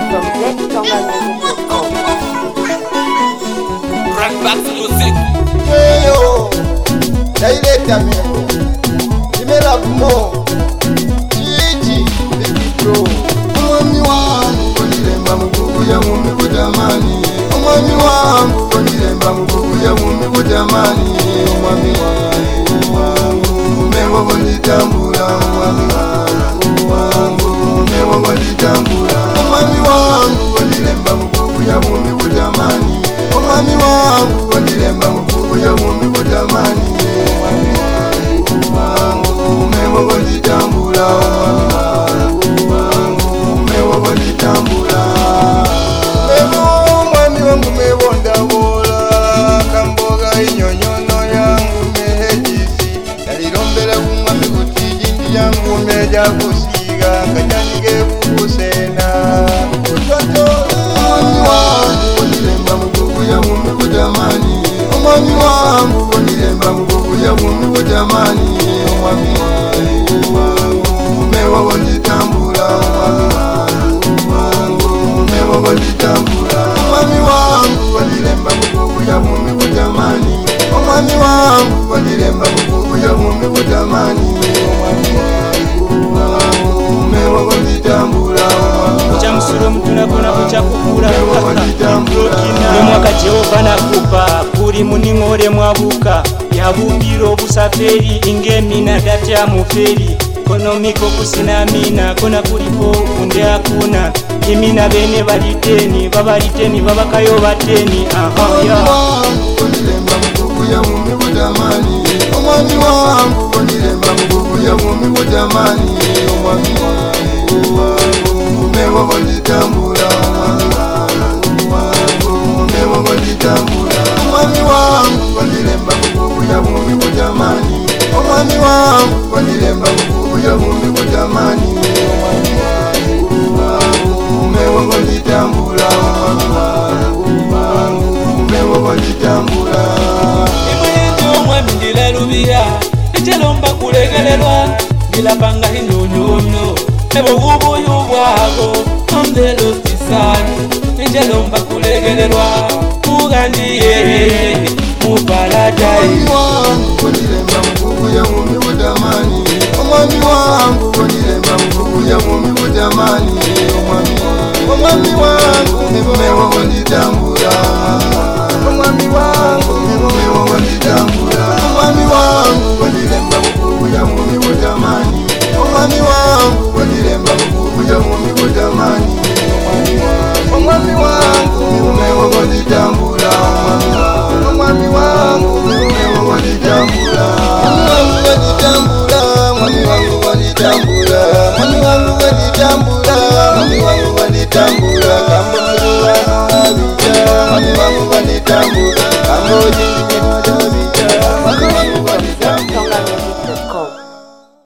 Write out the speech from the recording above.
from ztongamusic.com. Run back to music. Yo, Daileta Meko, Imela Kumo, Gigi, Baby Pro. Umwami wangu konilemba mukuku ya mumi kutamani. Umwami wangu konilemba mukuku ya mumi kutamani. Umwami wangu, umewa konitambula. Umwami wangu, umewa konitambula. Umwami wangu konilemba mukuku ya mumi kutamani. Umwami wangu konilemba mukuku ya mumi kutamani. Umwami wangu, umewa konitambula. Umewa konitambula. Umwami wangu mewonda bola, kamboga inyonyono yangu mehejisi. Nalilombela kumwami kuti jindi yangu meja kusiga, kajanige kukusena. Umwami wangu konilemba mukuku ya mumi kutamani. Umwami wangu konilemba mukuku ya mumi kutamani. Umwami wangu, umewa konitambula. Umwami wangu, umewa konitambula. Umwami wangu konilemba mukuku ya mumi kutamani. Umwami wangu konilemba mukuku ya mumi kutamani. Umwami wangu, umewa konitambula. Kucha msuro mtuna kuna kucha kukura Ule mwaka Jehova nakupa Kuri muningore mwabuka Yabubiro busaferi Ingemi na dati ya muferi Konomiko kusinamina Kona kulipo kunde hakuna Imina bene baliteni Babaliteni babakayo bateni Umwami wangu konilemba mukuku ya mumi kutamani. Umwami wangu konilemba mukuku ya mumi kutamani. Umwami wangu, umewa konitambula. Umwami wangu, umewa konitambula. Umwami wangu konilemba mukuku ya mumi kutamani. Umwami wangu konilemba mukuku ya mumi kutamani. Umwami wangu, umewa konitambula. Umwami wangu, umewa konitambula. Imwendo mwami ndilalubira Ichelomba kulegelelwa Ndilapanga hinyonyonyo Ebo ubuyu bwabo I'm the lost son Ichelomba kulegelelwa Mugandiye Mu paradise Umwami wangu konilemba mukuku ya mumi kutamani. Umwami wangu konilemba mukuku ya mumi kutamani. Umwami wangu, umewa konitambula. Umwami wangu, umewa konitambula. Umwami wangu konilemba mukuku ya mumi kutamani. Umwami wangu konilemba mukuku ya mumi kutamani. Umwami wangu, umewa konitambula. Umwami wangu, umewa konitambula. Mwami wangu konitambula. Mwami wangu konitambula. Mwami wangu konitambula. Mwami wangu konitambula. Kamboga abija. Mwami wangu